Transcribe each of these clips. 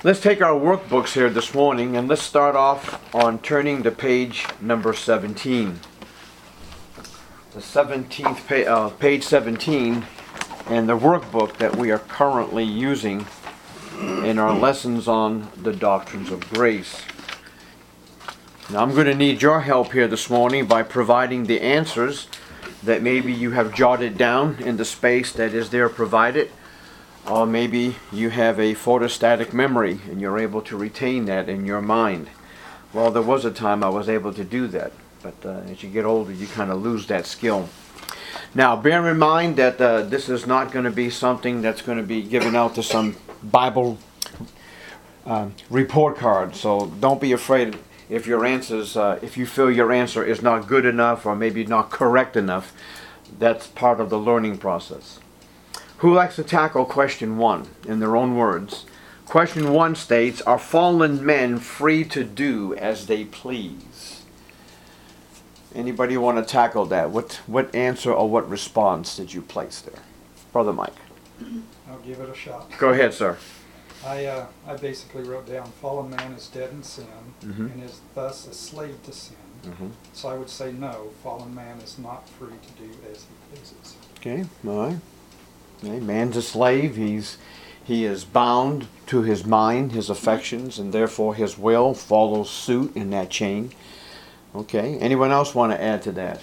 Let's take our workbooks here this morning and let's start off on turning to page number 17. The 17th page 17, and the workbook that we are currently using in our lessons on the doctrines of grace. Now I'm going to need your help here this morning by providing the answers that maybe you have jotted down in the space that is there provided. Or maybe you have a photostatic memory and you're able to retain that in your mind. Well, there was a time I was able to do that, but as you get older you kind of lose that skill. Now bear in mind that this is not going to be something that's going to be given out to some Bible report card, so don't be afraid if your answers, if you feel your answer is not good enough or maybe not correct enough. That's part of the learning process. Who likes to tackle question 1 in their own words? Question 1 states, are fallen men free to do as they please? Anybody want to tackle that? What answer or what response did you place there? Brother Mike. I'll give it a shot. Go ahead, sir. I basically wrote down, fallen man is dead in sin and is thus a slave to sin. So I would say no, fallen man is not free to do as he pleases. Okay, all right. Okay, man's a slave. He is bound to his mind, his affections, and therefore his will follows suit in that chain. Okay, anyone else want to add to that?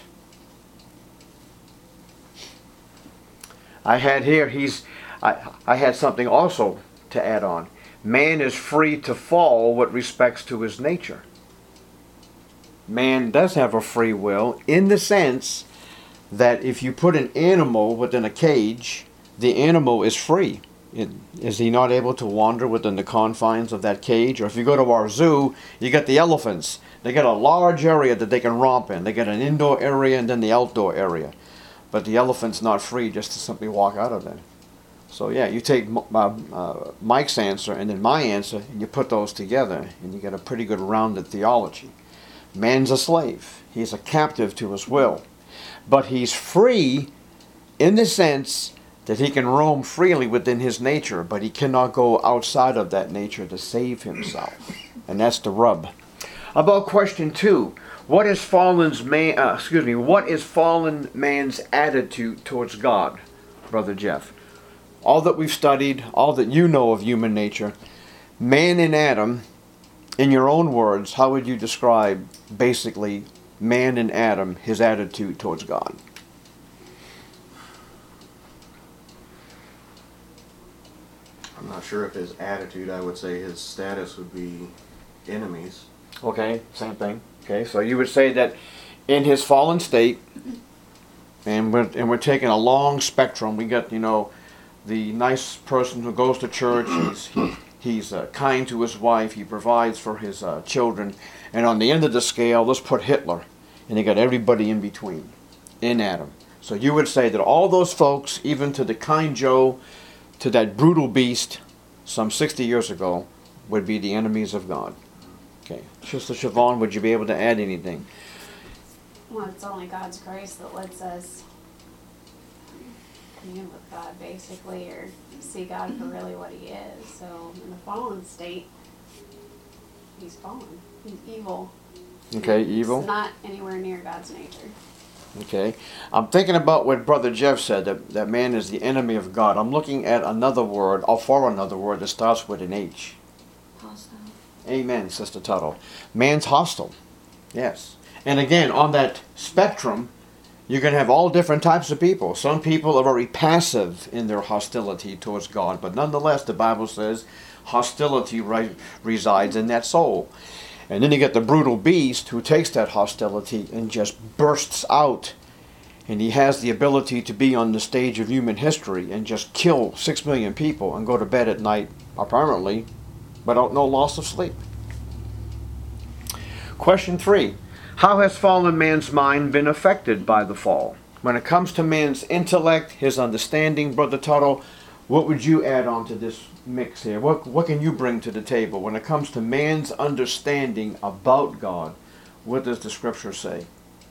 I had here, I had something also to add on. Man is free to fall with respects to his nature. Man does have a free will in the sense that if you put an animal within a cage, the animal is free. Is he not able to wander within the confines of that cage? Or if you go to our zoo, you get the elephants. They get a large area that they can romp in. They get an indoor area and then the outdoor area. But the elephant's not free just to simply walk out of there. So yeah, you take Mike's answer and then my answer, and you put those together, and you get a pretty good rounded theology. Man's a slave. He's a captive to his will. But he's free in the sense that he can roam freely within his nature, but he cannot go outside of that nature to save himself. And that's the rub. About question 2, what is fallen man's attitude towards God, Brother Jeff? All that we've studied, all that you know of human nature, man and Adam, in your own words, how would you describe basically man and Adam, his attitude towards God? I'm not sure if his attitude, I would say his status would be enemies. Okay, same thing. Okay, so you would say that in his fallen state, and we're taking a long spectrum. We got, the nice person who goes to church. He's kind to his wife. He provides for his children. And on the end of the scale, let's put Hitler, and you got everybody in between, in Adam. So you would say that all those folks, even to the kind Joe, to that brutal beast some 60 years ago, would be the enemies of God. Okay. Sister Siobhan, would you be able to add anything? Well, it's only God's grace that lets us commune with God, basically, or see God for really what he is. So, in the fallen state, he's fallen. He's evil. Okay, evil. It's not anywhere near God's nature. Okay. I'm thinking about what Brother Jeff said, that man is the enemy of God. I'm looking at another word, or for another word that starts with an H. Hostile. Amen, Sister Tuttle. Man's hostile. Yes. And again, on that spectrum, you're going to have all different types of people. Some people are very passive in their hostility towards God, but nonetheless, the Bible says hostility resides in that soul. And then you get the brutal beast who takes that hostility and just bursts out. And he has the ability to be on the stage of human history and just kill 6 million people and go to bed at night, apparently, without no loss of sleep. Question 3. How has fallen man's mind been affected by the fall? When it comes to man's intellect, his understanding, Brother Tuttle, what would you add on to this mix here? What can you bring to the table when it comes to man's understanding about God? What does the scripture say?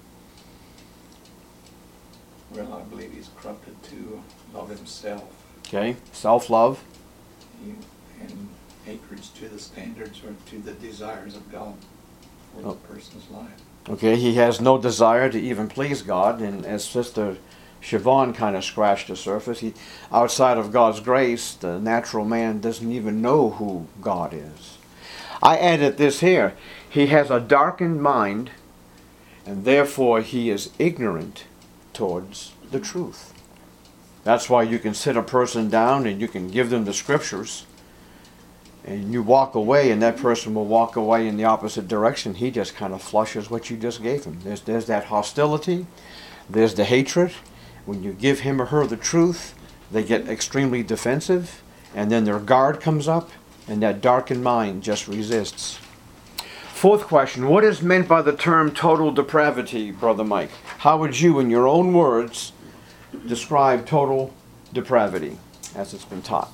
Well, I believe he's corrupted to love himself. Okay, self-love. And acreage to the standards or to the desires of God for the person's life. Okay, he has no desire to even please God, and as Sister Siobhan kind of scratched the surface, outside of God's grace, the natural man doesn't even know who God is. I added this here. He has a darkened mind, and therefore he is ignorant towards the truth. That's why you can sit a person down and you can give them the scriptures, and you walk away, and that person will walk away in the opposite direction. He just kind of flushes what you just gave him. There's that hostility. There's the hatred. When you give him or her the truth, they get extremely defensive, and then their guard comes up, and that darkened mind just resists. Fourth question, what is meant by the term total depravity, Brother Mike? How would you, in your own words, describe total depravity as it's been taught?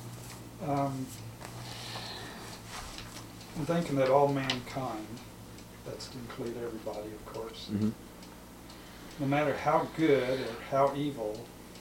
I'm thinking that all mankind, that's to include everybody, of course, Mm-hmm. no matter how good or how evil,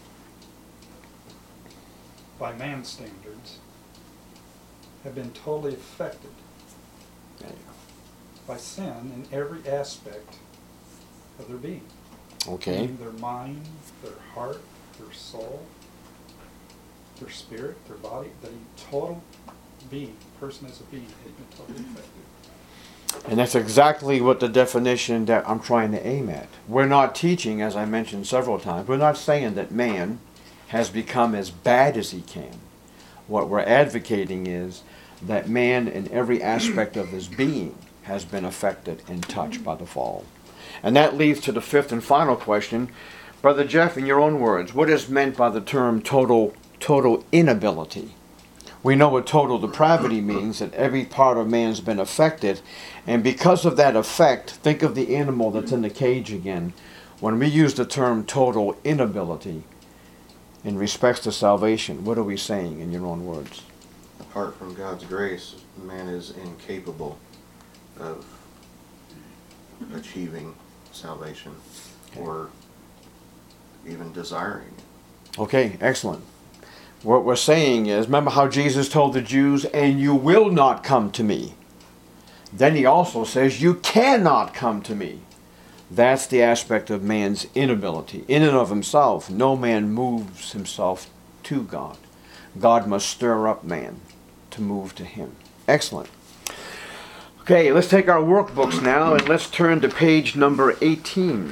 by man's standards, have been totally affected There you by sin in every aspect of their being. go. Okay. Their mind, their heart, their soul, their spirit, their body, the total being, person as a being, has been totally affected. And that's exactly what the definition that I'm trying to aim at. We're not teaching, as I mentioned several times, we're not saying that man has become as bad as he can. What we're advocating is that man in every aspect of his being has been affected and touched by the fall. And that leads to the fifth and final question. Brother Jeff, in your own words, what is meant by the term total inability? We know what total depravity means, that every part of man's been affected. And because of that effect, think of the animal that's in the cage again. When we use the term total inability in respects to salvation, what are we saying in your own words? Apart from God's grace, man is incapable of achieving salvation or even desiring it. Okay, excellent. What we're saying is, remember how Jesus told the Jews, and you will not come to me. Then he also says, you cannot come to me. That's the aspect of man's inability. In and of himself, no man moves himself to God. God must stir up man to move to him. Excellent. Okay, let's take our workbooks now and let's turn to page number 18.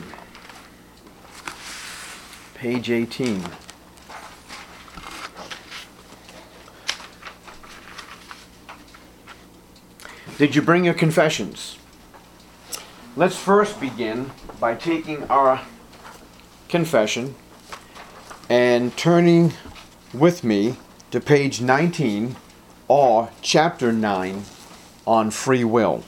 Page 18. Did you bring your confessions? Let's first begin by taking our confession and turning with me to page 19 or chapter 9 on free will.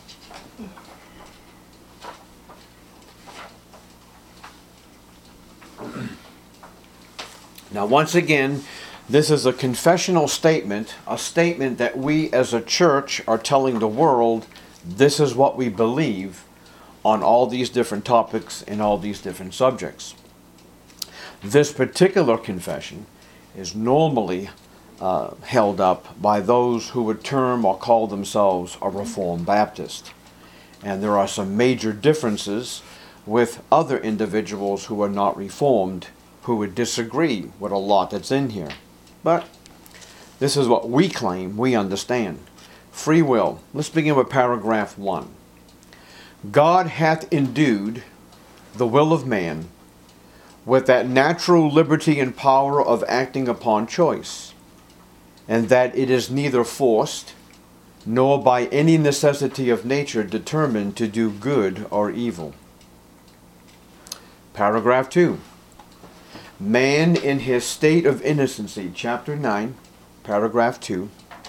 Now once again, this is a confessional statement, a statement that we as a church are telling the world this is what we believe on all these different topics and all these different subjects. This particular confession is normally held up by those who would term or call themselves a Reformed Baptist. And there are some major differences with other individuals who are not Reformed who would disagree with a lot that's in here. But this is what we claim, we understand. Free will. Let's begin with paragraph 1. God hath endued the will of man with that natural liberty and power of acting upon choice, and that it is neither forced, nor by any necessity of nature determined to do good or evil. Paragraph 2. Man in his state of innocency, chapter 9, paragraph 2.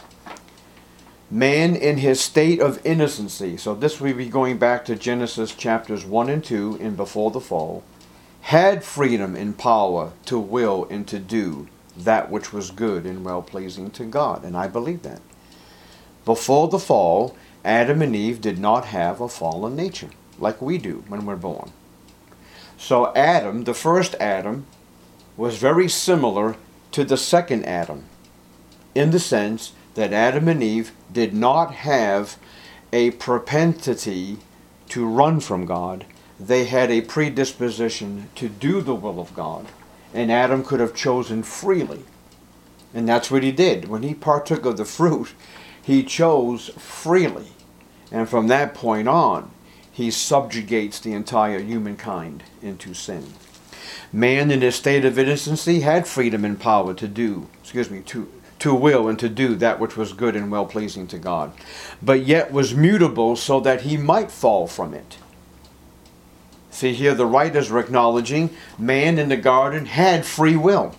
Man in his state of innocency, so this will be going back to Genesis chapters 1 and 2 in before the fall, had freedom and power to will and to do that which was good and well-pleasing to God. And I believe that. Before the fall, Adam and Eve did not have a fallen nature like we do when we're born. So Adam, the first Adam, was very similar to the second Adam in the sense that Adam and Eve did not have a propensity to run from God. They had a predisposition to do the will of God. And Adam could have chosen freely. And that's what he did. When he partook of the fruit, he chose freely. And from that point on, he subjugates the entire humankind into sin. Man in his state of innocency had freedom and power to will and to do that which was good and well-pleasing to God, but yet was mutable so that he might fall from it. See, here the writers are acknowledging man in the garden had free will,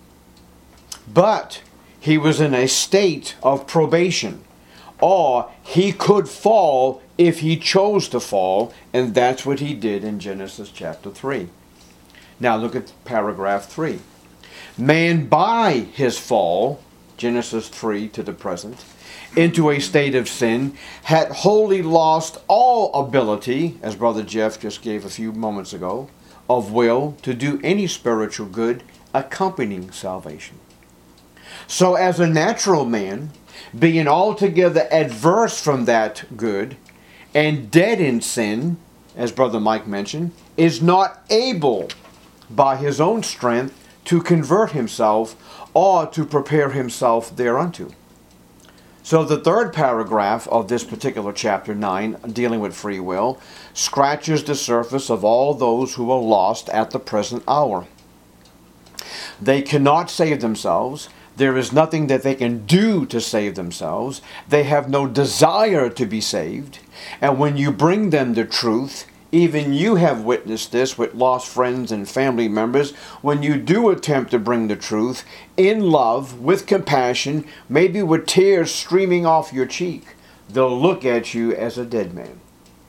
but he was in a state of probation, or he could fall if he chose to fall, and that's what he did in Genesis chapter 3. Now look at paragraph 3. Man by his fall, Genesis 3 to the present, into a state of sin, had wholly lost all ability, as Brother Jeff just gave a few moments ago, of will to do any spiritual good accompanying salvation. So as a natural man, being altogether adverse from that good, and dead in sin, as Brother Mike mentioned, is not able by his own strength to convert himself or to prepare himself thereunto. So the third paragraph of this particular chapter 9, dealing with free will, scratches the surface of all those who are lost at the present hour. They cannot save themselves. There is nothing that they can do to save themselves. They have no desire to be saved. And when you bring them the truth, even you have witnessed this with lost friends and family members, when you do attempt to bring the truth in love, with compassion, maybe with tears streaming off your cheek, they'll look at you as a dead man.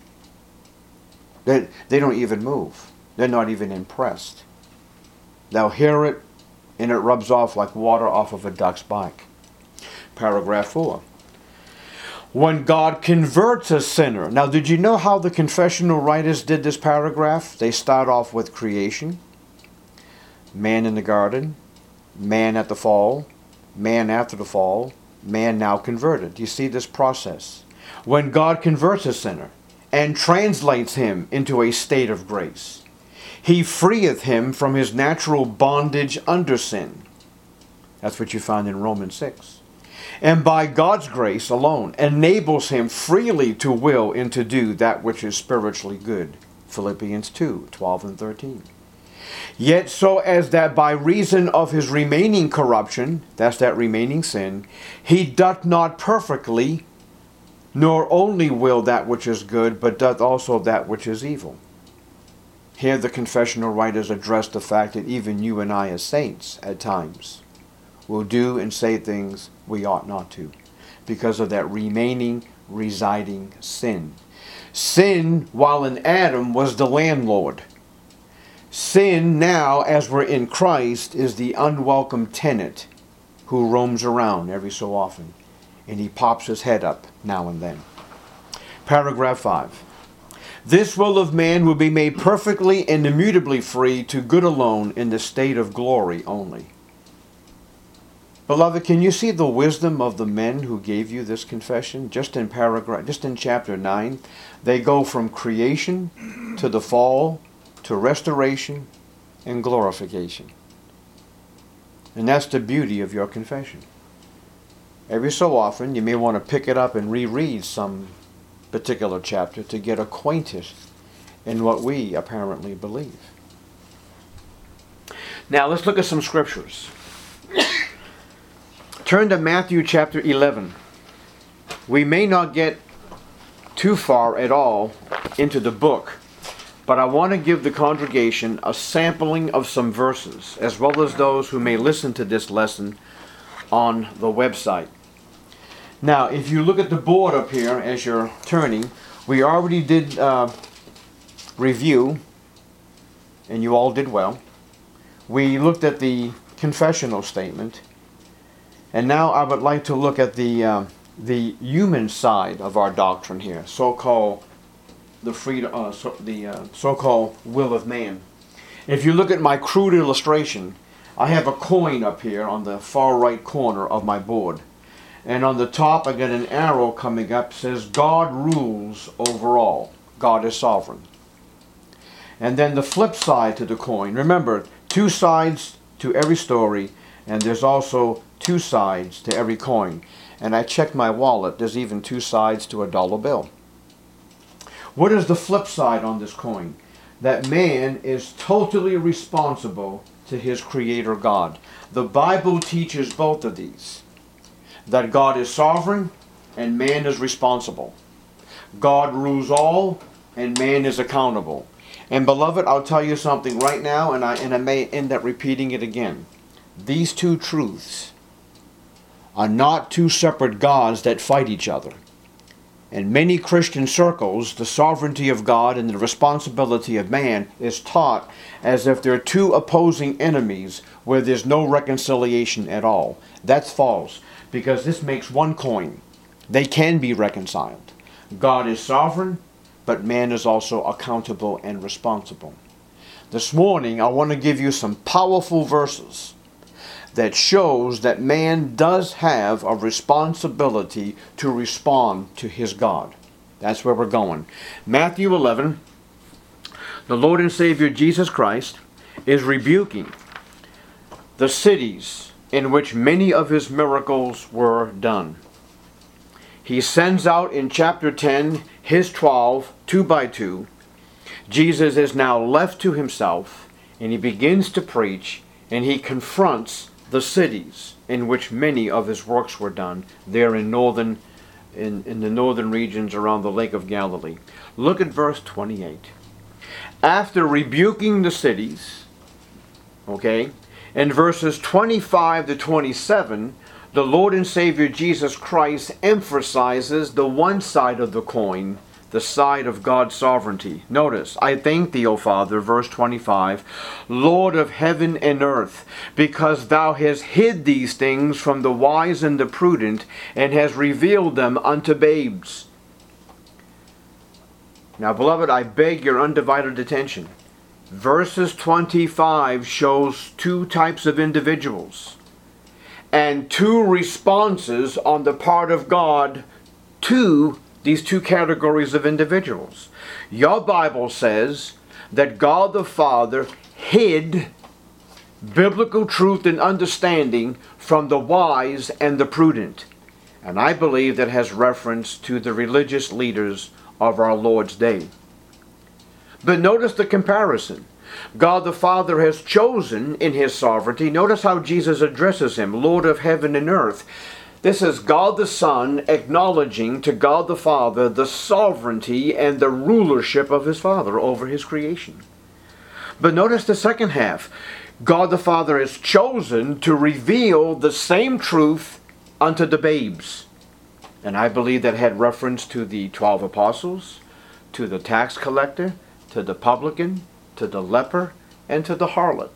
They don't even move. They're not even impressed. They'll hear it, and it rubs off like water off of a duck's back. Paragraph 4. When God converts a sinner. Now, did you know how the confessional writers did this paragraph? They start off with creation, man in the garden, man at the fall, man after the fall, man now converted. You see this process. When God converts a sinner and translates him into a state of grace, he freeth him from his natural bondage under sin. That's what you find in Romans 6. And by God's grace alone enables him freely to will and to do that which is spiritually good. Philippians 2, 12 and 13. Yet so as that by reason of his remaining corruption, that's that remaining sin, he doth not perfectly, nor only will that which is good, but doth also that which is evil. Here the confessional writers address the fact that even you and I as saints at times will do and say things we ought not to, because of that remaining, residing sin. Sin, while in Adam, was the landlord. Sin now, as we're in Christ, is the unwelcome tenant who roams around every so often, and he pops his head up now and then. Paragraph 5. This will of man will be made perfectly and immutably free to good alone in the state of glory only. Beloved, can you see the wisdom of the men who gave you this confession? Just in chapter 9, they go from creation to the fall to restoration and glorification. And that's the beauty of your confession. Every so often, you may want to pick it up and reread some particular chapter to get acquainted in what we apparently believe. Now, let's look at some scriptures. Turn to Matthew chapter 11. We may not get too far at all into the book, but I want to give the congregation a sampling of some verses, as well as those who may listen to this lesson on the website. Now, if you look at the board up here as you're turning, we already did review, and you all did well. We looked at the confessional statement. And now I would like to look at the human side of our doctrine here, so-called so-called will of man. If you look at my crude illustration, I have a coin up here on the far right corner of my board. And on the top, I got an arrow coming up, says God rules over all. God is sovereign. And then the flip side to the coin. Remember, two sides to every story, and there's also two sides to every coin. And I checked my wallet, there's even two sides to a dollar bill. What is the flip side on this coin? That man is totally responsible to his creator God. The Bible teaches both of these. That God is sovereign and man is responsible. God rules all and man is accountable. And beloved, I'll tell you something right now, and I may end up repeating it again. These two truths are not two separate gods that fight each other. In many Christian circles, the sovereignty of God and the responsibility of man is taught as if they're two opposing enemies where there's no reconciliation at all. That's false, because this makes one coin. They can be reconciled. God is sovereign, but man is also accountable and responsible. This morning, I want to give you some powerful verses that shows that man does have a responsibility to respond to his God. That's where we're going. Matthew 11, the Lord and Savior Jesus Christ is rebuking the cities in which many of his miracles were done. He sends out in chapter 10 his 12, 2 by 2. Jesus is now left to himself, and he begins to preach, and he confronts the cities in which many of his works were done there in the northern regions around the Lake of Galilee. Look at verse 28. After rebuking the cities, okay, in verses 25 to 27, the Lord and Savior Jesus Christ emphasizes the one side of the coin, the side of God's sovereignty. Notice, I thank thee, O Father, verse 25, Lord of heaven and earth, because thou hast hid these things from the wise and the prudent, and hast revealed them unto babes. Now, beloved, I beg your undivided attention. Verses 25 shows two types of individuals and two responses on the part of God to these two categories of individuals. Your Bible says that God the Father hid biblical truth and understanding from the wise and the prudent. And I believe that has reference to the religious leaders of our Lord's day. But notice the comparison. God the Father has chosen in his sovereignty. Notice how Jesus addresses him, Lord of heaven and earth. This is God the Son acknowledging to God the Father the sovereignty and the rulership of his Father over his creation. But notice the second half. God the Father has chosen to reveal the same truth unto the babes. And I believe that had reference to the 12 apostles, to the tax collector, to the publican, to the leper, and to the harlot.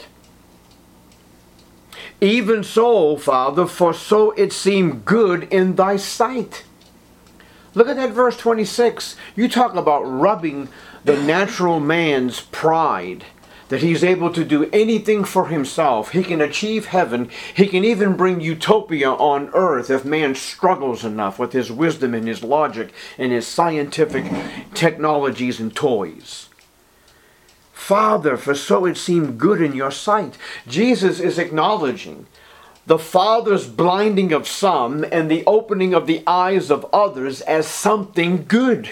Even so, Father, for so it seemed good in thy sight. Look at that verse 26. You talk about rubbing the natural man's pride, that he's able to do anything for himself. He can achieve heaven. He can even bring utopia on earth if man struggles enough with his wisdom and his logic and his scientific technologies and toys. Father, for so it seemed good in your sight. Jesus is acknowledging the Father's blinding of some and the opening of the eyes of others as something good.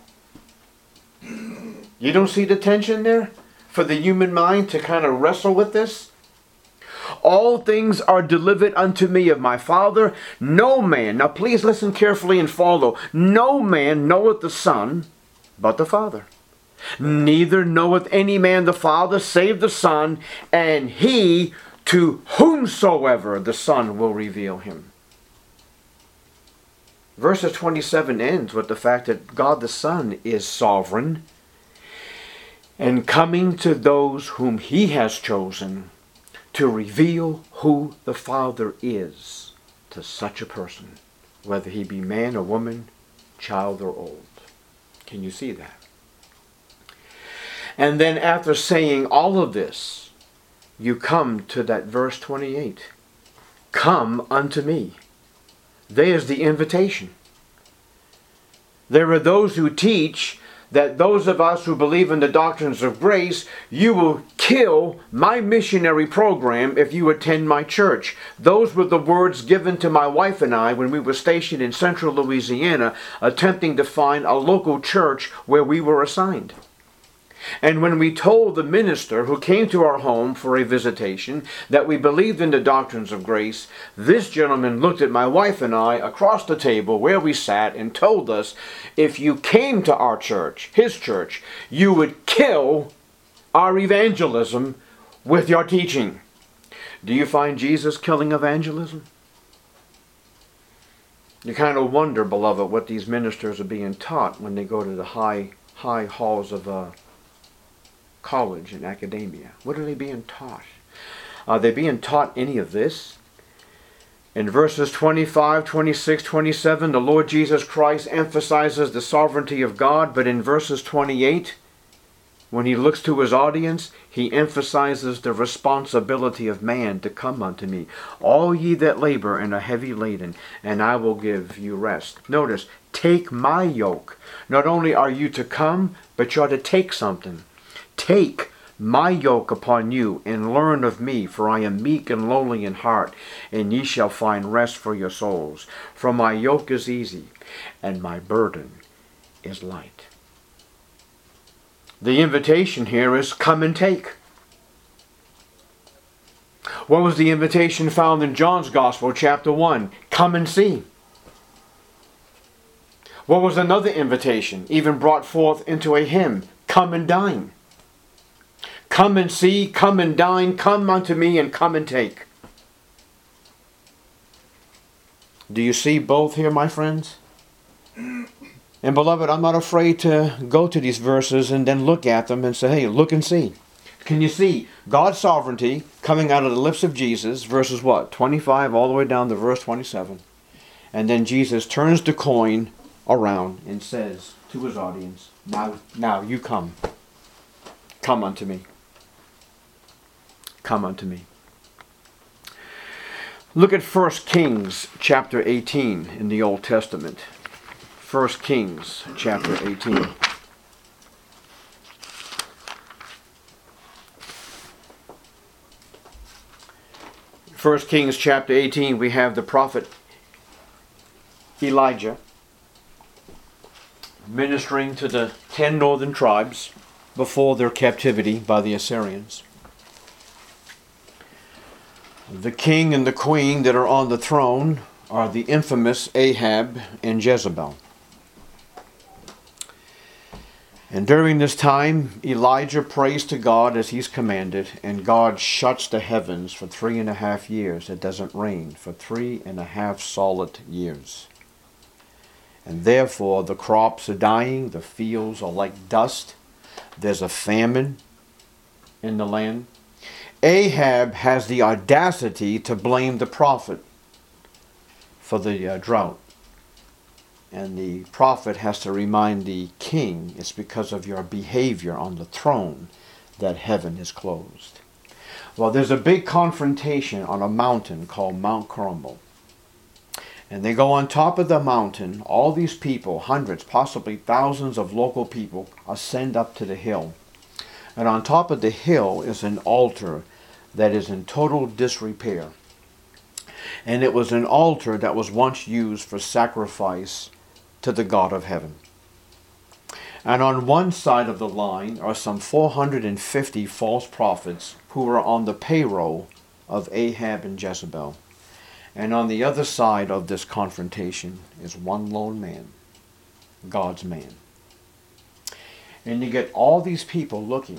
You don't see the tension there for the human mind to kind of wrestle with this? All things are delivered unto me of my Father. No man, now please listen carefully and follow. No man knoweth the Son but the Father. Neither knoweth any man the Father save the Son, and he to whomsoever the Son will reveal him. Verses 27 ends with the fact that God the Son is sovereign and coming to those whom he has chosen to reveal who the Father is to such a person, whether he be man or woman, child or old. Can you see that? And then after saying all of this, you come to that verse 28. Come unto me, There's the invitation. There are those who teach that those of us who believe in the doctrines of grace, you will kill my missionary program if you attend my church. Those were the words given to my wife and I when we were stationed in central Louisiana, attempting to find a local church where we were assigned. And when we told the minister who came to our home for a visitation that we believed in the doctrines of grace, this gentleman looked at my wife and I across the table where we sat and told us, if you came to our church, his church, you would kill our evangelism with your teaching. Do you find Jesus killing evangelism? You kind of wonder, beloved, what these ministers are being taught when they go to the high halls of college and academia. What are they being taught? Are they being taught any of this? In verses 25, 26, 27, the Lord Jesus Christ emphasizes the sovereignty of God, but in verses 28, when he looks to his audience, he emphasizes the responsibility of man to come unto me, all ye that labor and are heavy laden, and I will give you rest. Notice, take my yoke. Not only are you to come, but you're to take something. Take my yoke upon you, and learn of me, for I am meek and lowly in heart, and ye shall find rest for your souls. For my yoke is easy, and my burden is light. The invitation here is come and take. What was the invitation found in John's Gospel, chapter 1? Come and see. What was another invitation, even brought forth into a hymn? Come and dine. Come and see, come and dine, come unto me and come and take. Do you see both here, my friends? And beloved, I'm not afraid to go to these verses and then look at them and say, hey, look and see. Can you see God's sovereignty coming out of the lips of Jesus, verses what? 25 all the way down to verse 27. And then Jesus turns the coin around and says to his audience, now you come. Come unto me. Come unto me. Look at 1 Kings chapter 18 in the Old Testament. 1 Kings chapter 18. First Kings chapter 18, we have the prophet Elijah ministering to the 10 northern tribes before their captivity by the Assyrians. The king and the queen that are on the throne are the infamous Ahab and Jezebel. And during this time, Elijah prays to God as he's commanded, and God shuts the heavens for 3.5 years. It doesn't rain for 3.5 solid years. And therefore, the crops are dying, the fields are like dust, there's a famine in the land. Ahab has the audacity to blame the prophet for the drought. And the prophet has to remind the king, it's because of your behavior on the throne that heaven is closed. Well, there's a big confrontation on a mountain called Mount Carmel. And they go on top of the mountain. All these people, hundreds, possibly thousands of local people, ascend up to the hill. And on top of the hill is an altar that is in total disrepair. And it was an altar that was once used for sacrifice to the God of heaven. And on one side of the line are some 450 false prophets who are on the payroll of Ahab and Jezebel. And on the other side of this confrontation is one lone man, God's man. And you get all these people looking.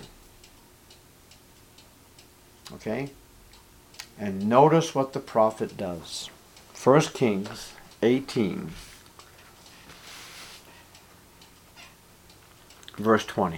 Okay? And notice what the prophet does. 1 Kings 18, verse 20.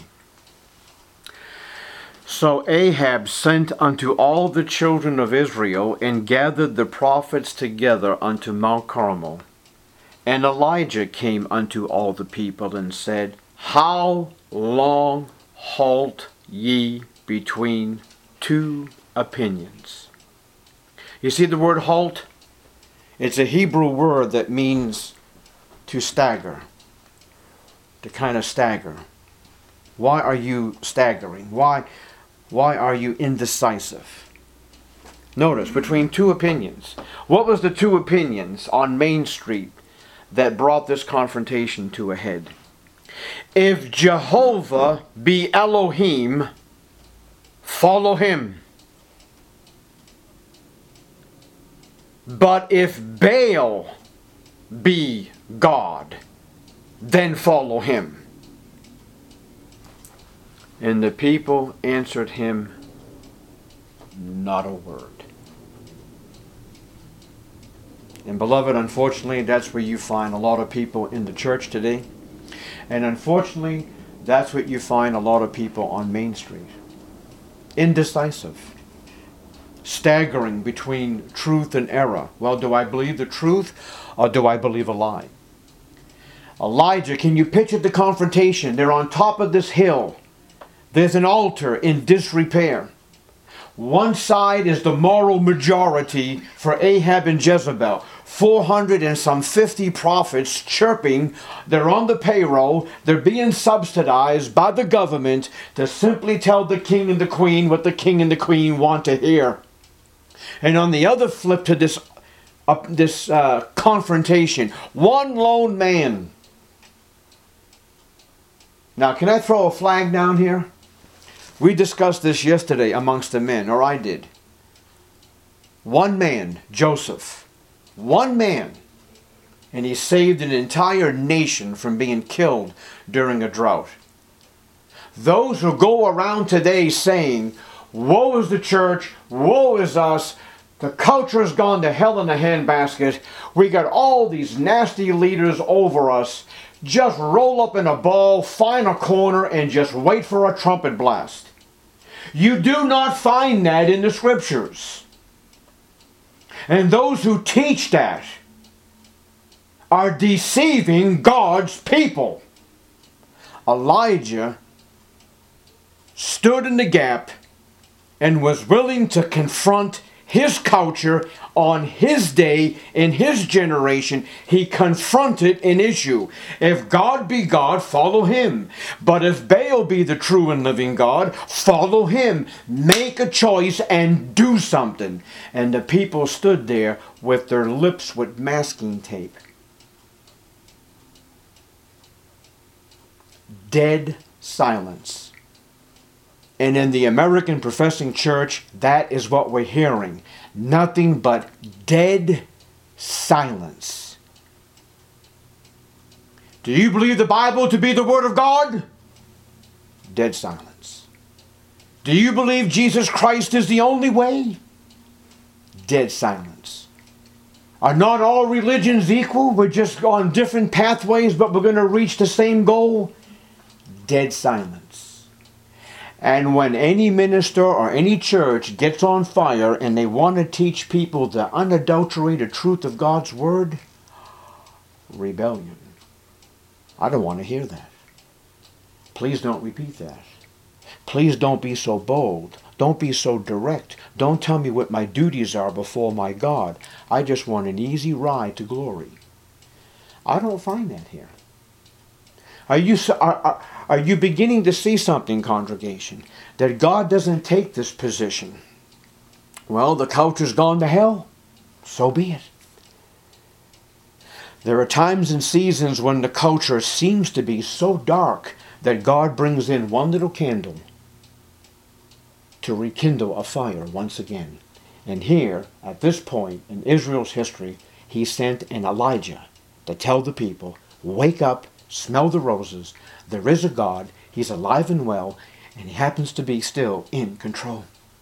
So Ahab sent unto all the children of Israel, and gathered the prophets together unto Mount Carmel. And Elijah came unto all the people, and said, How long halt ye between two opinions? You see the word halt? It's a Hebrew word that means to stagger, to kind of stagger. Why are you staggering? Why are you indecisive? Notice, between two opinions. What was the two opinions on Main Street that brought this confrontation to a head? If Jehovah be Elohim, follow him. But if Baal be God, then follow him. And the people answered him not a word. And beloved, unfortunately, that's where you find a lot of people in the church today. And unfortunately, that's what you find a lot of people on Main Street. Indecisive. Staggering between truth and error. Well, do I believe the truth or do I believe a lie? Elijah, can you picture the confrontation? They're on top of this hill. There's an altar in disrepair. One side is the moral majority for Ahab and Jezebel. 450 prophets chirping. They're on the payroll. They're being subsidized by the government to simply tell the king and the queen what the king and the queen want to hear. And on the other flip to this confrontation, one lone man. Now, can I throw a flag down here? We discussed this yesterday amongst the men, or I did. One man, Joseph. One man. And he saved an entire nation from being killed during a drought. Those who go around today saying, woe is the church, woe is us, the culture has gone to hell in a handbasket, we got all these nasty leaders over us, just roll up in a ball, find a corner, and just wait for a trumpet blast. You do not find that in the scriptures. And those who teach that are deceiving God's people. Elijah stood in the gap and was willing to confront his culture on his day, in his generation. He confronted an issue. If God be God, follow him. But if Baal be the true and living God, follow him. Make a choice and do something. And the people stood there with their lips with masking tape. Dead silence. And in the American professing church, that is what we're hearing. Nothing but dead silence. Do you believe the Bible to be the Word of God? Dead silence. Do you believe Jesus Christ is the only way? Dead silence. Are not all religions equal? We're just on different pathways, but we're going to reach the same goal? Dead silence. And when any minister or any church gets on fire and they want to teach people the unadulterated truth of God's Word, rebellion. I don't want to hear that. Please don't repeat that. Please don't be so bold. Don't be so direct. Don't tell me what my duties are before my God. I just want an easy ride to glory. I don't find that here. Are you beginning to see something, congregation? That God doesn't take this position. Well, the culture's gone to hell. So be it. There are times and seasons when the culture seems to be so dark that God brings in one little candle to rekindle a fire once again. And here, at this point in Israel's history, he sent an Elijah to tell the people, wake up, smell the roses. There is a God. He's alive and well, and he happens to be still in control.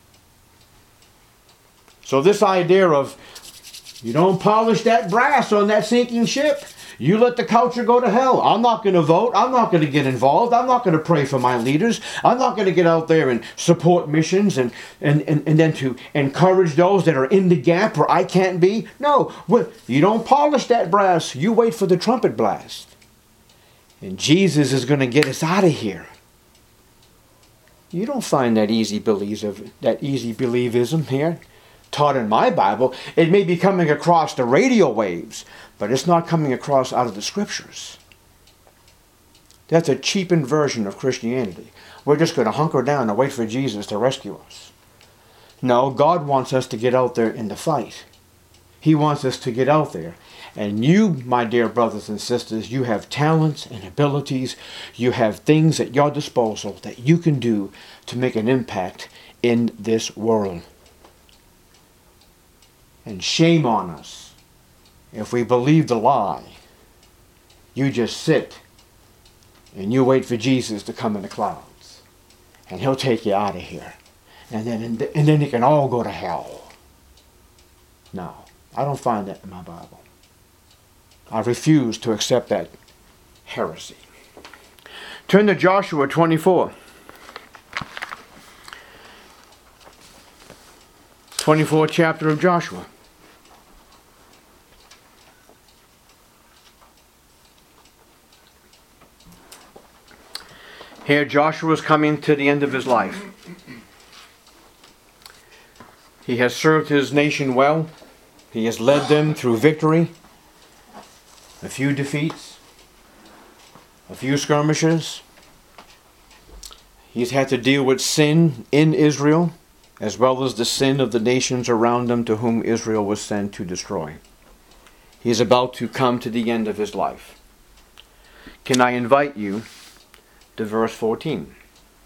So this idea of you don't polish that brass on that sinking ship, you let the culture go to hell. I'm not going to vote. I'm not going to get involved. I'm not going to pray for my leaders. I'm not going to get out there and support missions and then to encourage those that are in the gap where I can't be. No, you don't polish that brass. You wait for the trumpet blast. And Jesus is going to get us out of here. You don't find that easy believism here. taught in my Bible. It may be coming across the radio waves, but it's not coming across out of the Scriptures. That's a cheapened version of Christianity. We're just going to hunker down and wait for Jesus to rescue us. No, God wants us to get out there in the fight. He wants us to get out there. And you, my dear brothers and sisters, you have talents and abilities. You have things at your disposal that you can do to make an impact in this world. And shame on us if we believe the lie. You just sit and you wait for Jesus to come in the clouds. And He'll take you out of here. And then you can all go to hell. No, I don't find that in my Bible. I refuse to accept that heresy. Turn to Joshua 24. 24th chapter of Joshua. Here Joshua is coming to the end of his life. He has served his nation well. He has led them through victory. A few defeats. A few skirmishes. He's had to deal with sin in Israel, as well as the sin of the nations around him to whom Israel was sent to destroy. He is about to come to the end of his life. Can I invite you to verse 14?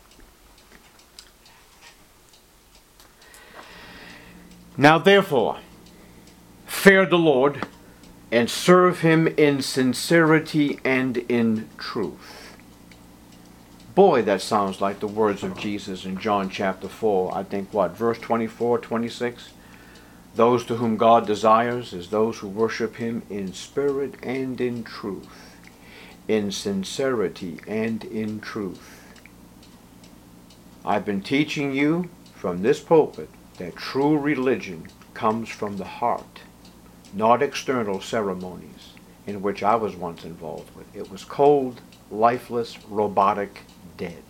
Now therefore, fear the Lord, and serve Him in sincerity and in truth. Boy, that sounds like the words of Jesus in John chapter 4. I think verse 24, 26? Those to whom God desires is those who worship Him in spirit and in truth. In sincerity and in truth. I've been teaching you from this pulpit that true religion comes from the heart, not external ceremonies, in which I was once involved with. It was cold, lifeless, robotic, dead.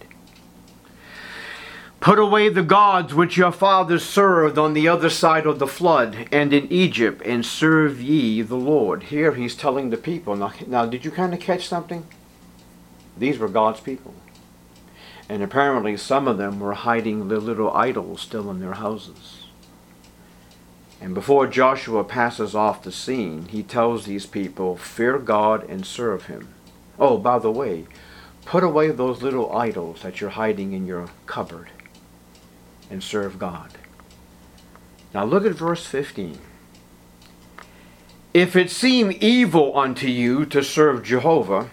Put away the gods which your fathers served on the other side of the flood and in Egypt, and serve ye the Lord. Here he's telling the people. Now did you kind of catch something? These were God's people. And apparently some of them were hiding their little idols still in their houses. And before Joshua passes off the scene, he tells these people, fear God and serve Him. Oh, by the way, put away those little idols that you're hiding in your cupboard and serve God. Now look at verse 15. If it seem evil unto you to serve Jehovah,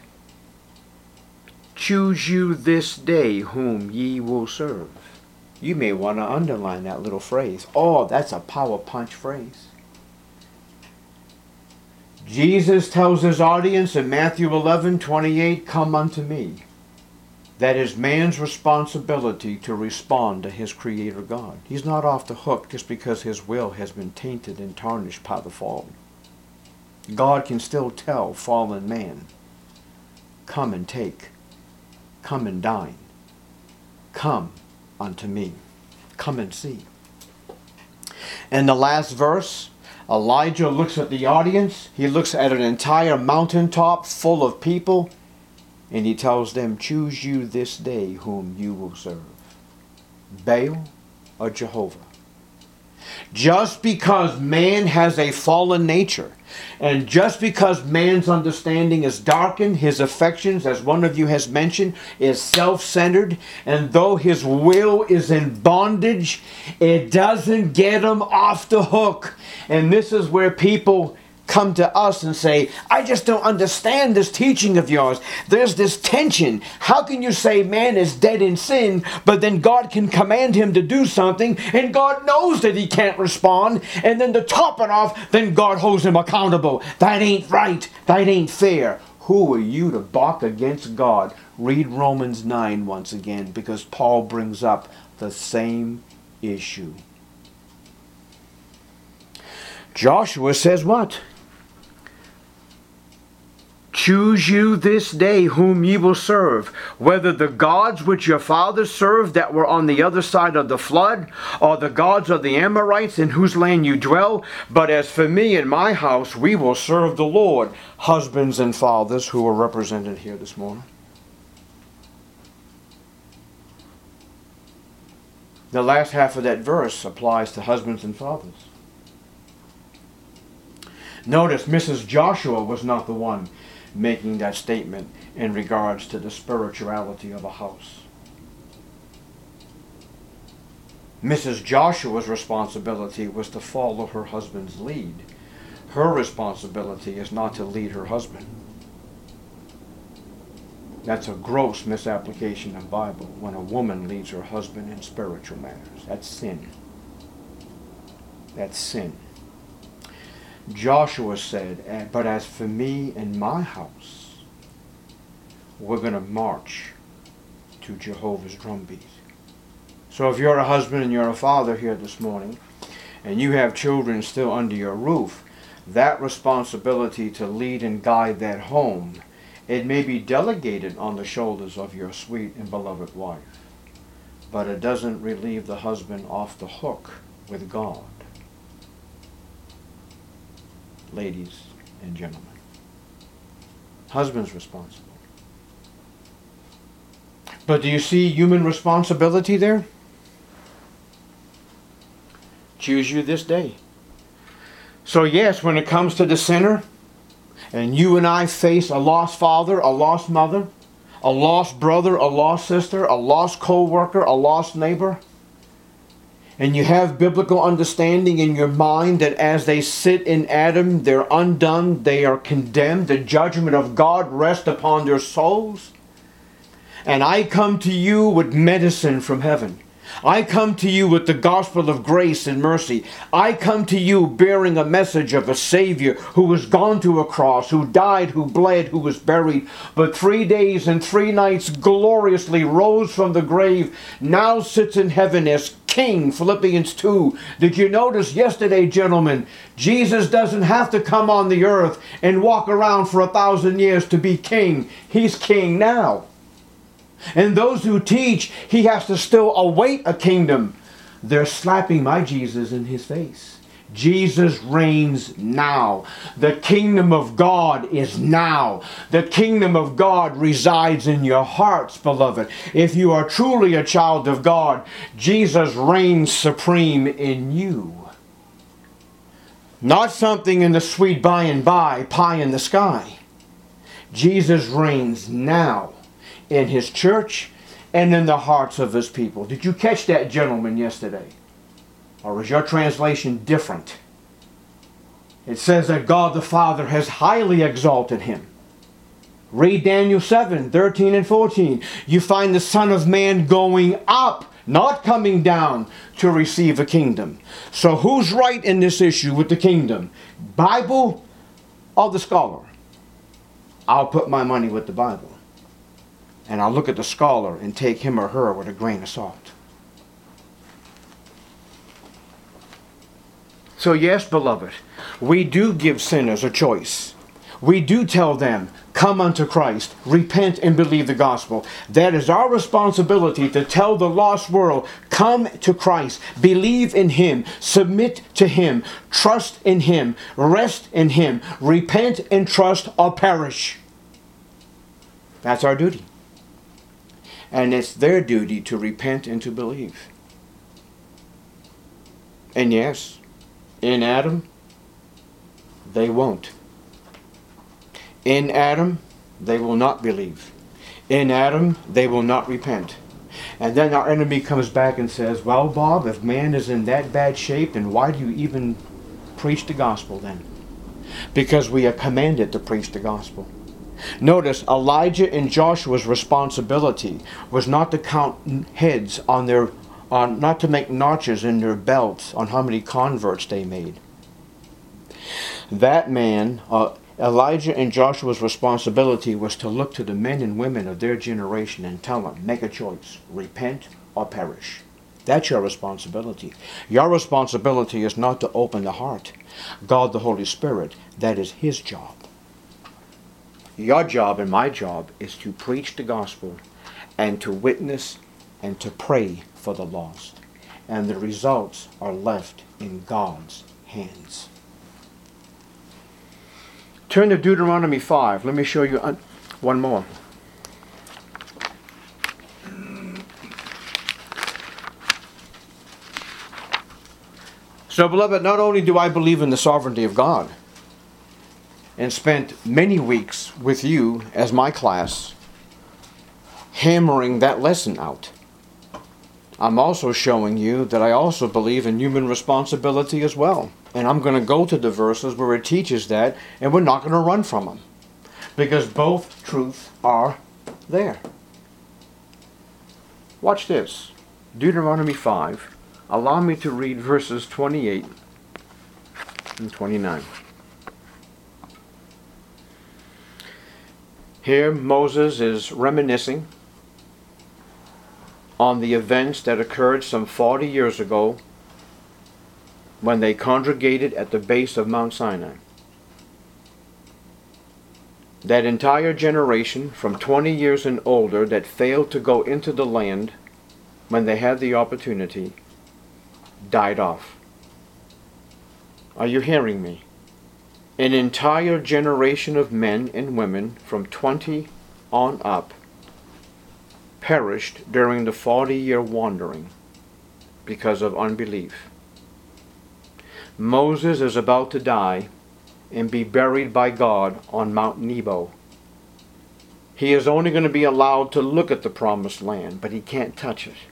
choose you this day whom ye will serve. You may want to underline that little phrase. Oh, that's a power punch phrase. Jesus tells His audience in Matthew 11:28, come unto me. That is man's responsibility to respond to his Creator God. He's not off the hook just because his will has been tainted and tarnished by the fall. God can still tell fallen man, come and take. Come and dine. Come unto me. Come and see. And the last verse, Elijah looks at the audience. He looks at an entire mountaintop full of people. And he tells them, choose you this day whom you will serve. Baal or Jehovah. Just because man has a fallen nature, and just because man's understanding is darkened, his affections, as one of you has mentioned, is self-centered, and though his will is in bondage, it doesn't get him off the hook. And this is where people come to us and say, I just don't understand this teaching of yours. There's this tension. How can you say man is dead in sin, but then God can command him to do something, and God knows that he can't respond, and then to top it off, then God holds him accountable. That ain't right. That ain't fair. Who are you to balk against God? Read Romans 9 once again, because Paul brings up the same issue. Joshua says what? Choose you this day whom ye will serve, whether the gods which your fathers served that were on the other side of the flood, or the gods of the Amorites in whose land you dwell. But as for me and my house, we will serve the Lord. Husbands and fathers who are represented here this morning. The last half of that verse applies to husbands and fathers. Notice Mrs. Joshua was not the one making that statement in regards to the spirituality of a house. Mrs. Joshua's responsibility was to follow her husband's lead. Her responsibility is not to lead her husband. That's a gross misapplication of Bible when a woman leads her husband in spiritual matters. That's sin. That's sin. Joshua said, but as for me and my house, we're going to march to Jehovah's drumbeat. So if you're a husband and you're a father here this morning, and you have children still under your roof, that responsibility to lead and guide that home, it may be delegated on the shoulders of your sweet and beloved wife, but it doesn't relieve the husband off the hook with God. Ladies and gentlemen, husband's responsible. But do you see human responsibility there? Choose you this day. So yes, when it comes to the sinner, and you and I face a lost father, a lost mother, a lost brother, a lost sister, a lost co-worker, a lost neighbor, and you have biblical understanding in your mind that as they sit in Adam, they're undone, they are condemned, the judgment of God rests upon their souls. And I come to you with medicine from heaven. I come to you with the gospel of grace and mercy. I come to you bearing a message of a Savior who was gone to a cross, who died, who bled, who was buried, but 3 days and 3 nights gloriously rose from the grave, now sits in heaven as King, Philippians 2. Did you notice yesterday, gentlemen, Jesus doesn't have to come on the earth and walk around for 1,000 years to be king. He's king now. And those who teach he has to still await a kingdom, they're slapping my Jesus in his face. Jesus reigns now. The kingdom of God is now. The kingdom of God resides in your hearts, beloved. If you are truly a child of God, Jesus reigns supreme in you. Not something in the sweet by and by, pie in the sky. Jesus reigns now in his church and in the hearts of his people. Did you catch that, gentleman, yesterday? Or is your translation different? It says that God the Father has highly exalted him. Read Daniel 7, 13 and 14. You find the Son of Man going up, not coming down to receive a kingdom. So who's right in this issue with the kingdom? Bible or the scholar? I'll put my money with the Bible. And I'll look at the scholar and take him or her with a grain of salt. So yes, beloved, we do give sinners a choice. We do tell them, come unto Christ, repent and believe the gospel. That is our responsibility, to tell the lost world, come to Christ, believe in him, submit to him, trust in him, rest in him, repent and trust or perish. That's our duty. And it's their duty to repent and to believe. And yes, in Adam, they won't. In Adam, they will not believe. In Adam, they will not repent. And then our enemy comes back and says, well, Bob, if man is in that bad shape, then why do you even preach the gospel then? Because we are commanded to preach the gospel. Notice Elijah and Joshua's responsibility was not to count heads on their, not to make notches in their belts on how many converts they made. That man, Elijah and Joshua's responsibility was to look to the men and women of their generation and tell them, make a choice, repent or perish. That's your responsibility. Your responsibility is not to open the heart. God the Holy Spirit, that is his job. Your job and my job is to preach the gospel and to witness and to pray for the lost. And the results are left in God's hands. Turn to Deuteronomy 5. Let me show you one more. So, beloved, not only do I believe in the sovereignty of God and spent many weeks with you as my class hammering that lesson out, I'm also showing you that I also believe in human responsibility as well. And I'm going to go to the verses where it teaches that, and we're not going to run from them, because both truths are there. Watch this. Deuteronomy 5. Allow me to read verses 28 and 29. Here Moses is reminiscing on the events that occurred some 40 years ago when they congregated at the base of Mount Sinai. That entire generation from 20 years and older that failed to go into the land when they had the opportunity died off. Are you hearing me? An entire generation of men and women from 20 on up perished during the 40-year wandering because of unbelief. Moses is about to die and be buried by God on Mount Nebo. He is only going to be allowed to look at the promised land, but he can't touch it.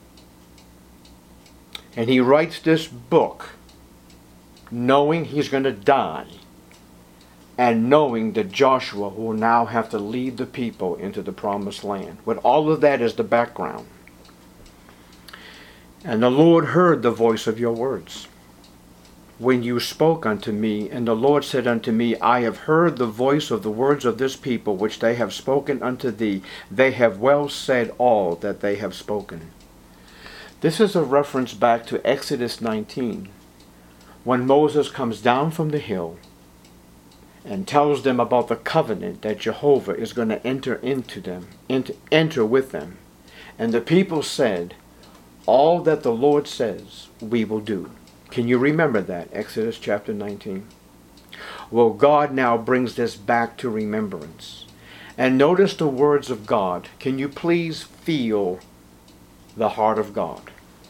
And he writes this book knowing he's going to die and knowing that Joshua will now have to lead the people into the promised land. With all of that as the background. And the Lord heard the voice of your words when you spoke unto me, and the Lord said unto me, I have heard the voice of the words of this people which they have spoken unto thee. They have well said all that they have spoken. This is a reference back to Exodus 19, when Moses comes down from the hill and tells them about the covenant that Jehovah is going to enter with them. And the people said, all that the Lord says, we will do. Can you remember that? Exodus chapter 19. Well, God now brings this back to remembrance. And notice the words of God. Can you please feel the heart of God?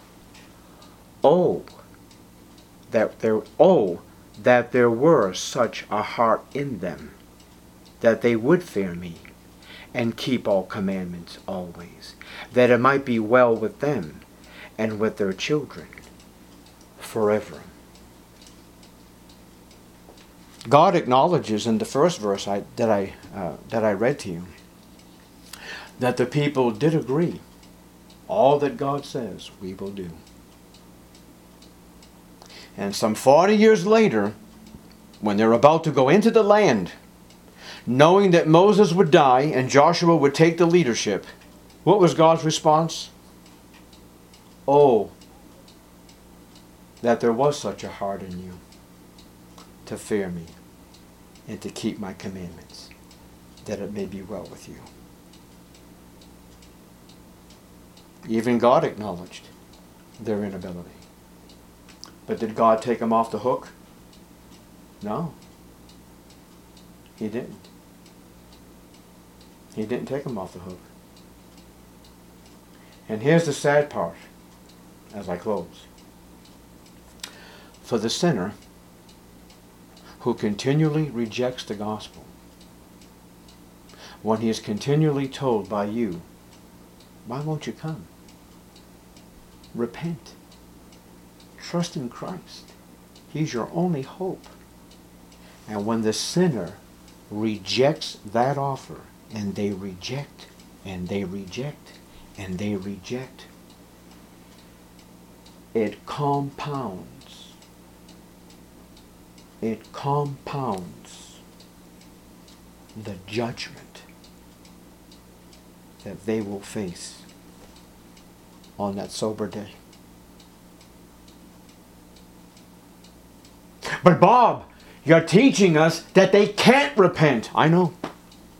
That there were such a heart in them, that they would fear me and keep all commandments always, that it might be well with them and with their children forever. God acknowledges in the first verse that I read to you that the people did agree. All that God says, we will do. And some 40 years later, when they're about to go into the land, knowing that Moses would die and Joshua would take the leadership, what was God's response? Oh, that there was such a heart in you to fear me and to keep my commandments, that it may be well with you. Even God acknowledged their inability. But did God take them off the hook? No. He didn't. He didn't take them off the hook. And here's the sad part as I close. For the sinner who continually rejects the gospel, when he is continually told by you, why won't you come? Repent. Trust in Christ. He's your only hope. And when the sinner rejects that offer, and they reject, and they reject, and they reject, it compounds. It compounds the judgment that they will face on that sober day. But Bob, you're teaching us that they can't repent. I know.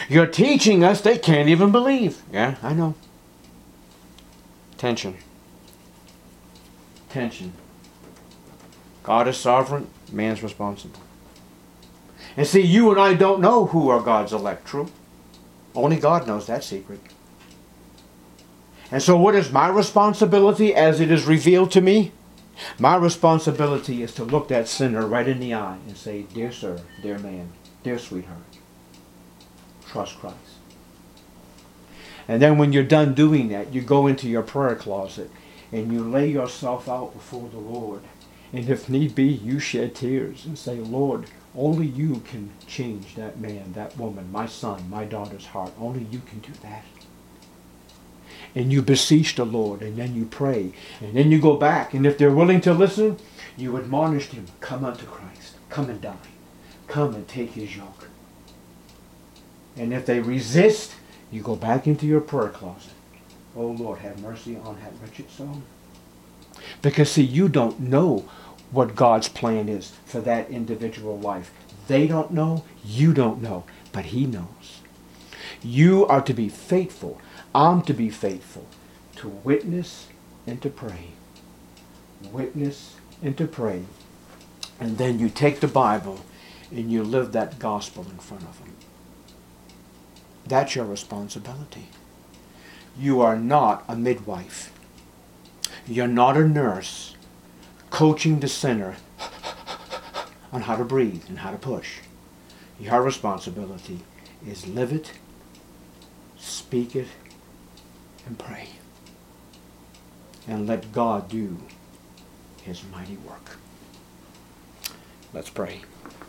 You're teaching us they can't even believe. Yeah, I know. Tension. Tension. God is sovereign, man's responsible. And see, you and I don't know who are God's elect, true? Only God knows that secret. And so what is my responsibility as it is revealed to me? My responsibility is to look that sinner right in the eye and say, dear sir, dear man, dear sweetheart, trust Christ. And then when you're done doing that, you go into your prayer closet and you lay yourself out before the Lord. And if need be, you shed tears and say, Lord, only you can change that man, that woman, my son, my daughter's heart. Only you can do that. And you beseech the Lord, and then you pray, and then you go back, and if they're willing to listen, you admonish them, come unto Christ, come and die, come and take his yoke. And if they resist, you go back into your prayer closet. Oh Lord, have mercy on that wretched soul. Because see, you don't know what God's plan is for that individual life. They don't know, you don't know, but he knows. You are to be faithful. I'm to be faithful to witness and to pray. Witness and to pray. And then you take the Bible and you live that gospel in front of them. That's your responsibility. You are not a midwife. You're not a nurse coaching the sinner on how to breathe and how to push. Your responsibility is live it, speak it, and pray. And let God do his mighty work. Let's pray.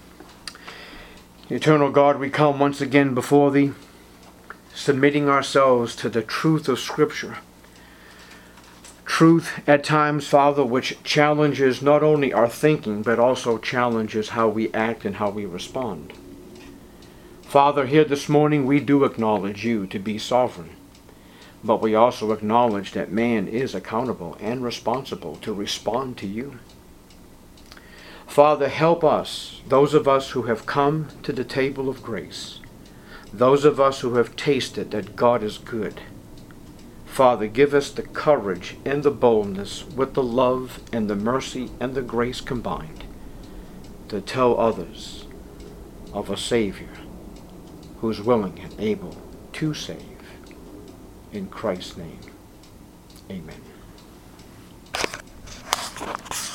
Eternal God, we come once again before thee, submitting ourselves to the truth of Scripture. Truth at times, Father, which challenges not only our thinking, but also challenges how we act and how we respond. Father, here this morning we do acknowledge you to be sovereign. But we also acknowledge that man is accountable and responsible to respond to you. Father, help us, those of us who have come to the table of grace, those of us who have tasted that God is good. Father, give us the courage and the boldness with the love and the mercy and the grace combined to tell others of a Savior who is willing and able to save. In Christ's name, amen.